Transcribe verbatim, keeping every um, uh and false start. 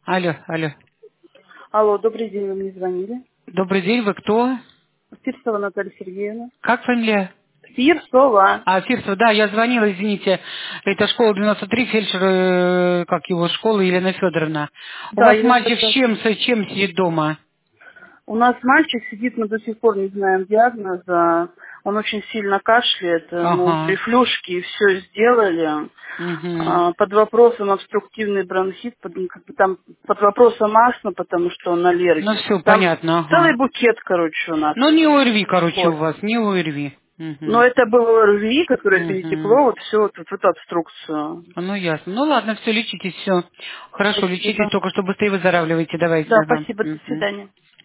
Алло, алло. Алло, добрый день, вы мне звонили. Добрый день, вы кто? Фирсова Наталья Сергеевна. Как фамилия? Фирсова. А, Фирсова, да, я звонила, извините. Это школа девяносто три, фельдшер, э, как его, школа Елена Федоровна. У Да, вас я мальчик с прекрасно. чем, с чем сидит дома? У нас мальчик сидит, мы до сих пор не знаем диагноза. Он очень сильно кашляет, ему Ага. рефлюшки, все сделали. Угу. А, Под вопросом обструктивный бронхит, под, как бы там, под вопросом астма, потому что он Ну аллергик. все, Там понятно, целый ага. букет, короче, у нас Ну не ОРВИ, короче, у всход. вас, не ОРВИ. Но Угу. это было РВИ, которое Угу. перетекло, вот все, вот, вот эту обструкцию. Ну ясно. Ну ладно, все, лечитесь, все. Хорошо, лечитесь, Спасибо. только что быстрее выздоравливайте, давайте, Да, ага. спасибо, до Угу. свидания.